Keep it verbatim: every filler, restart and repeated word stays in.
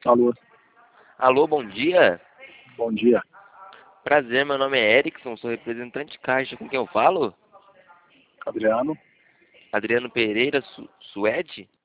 Alô, Alô, bom dia. bom dia. Prazer, meu nome é Erickson, sou representante de caixa. Com quem eu falo? Adriano, Adriano Pereira, Su Suede?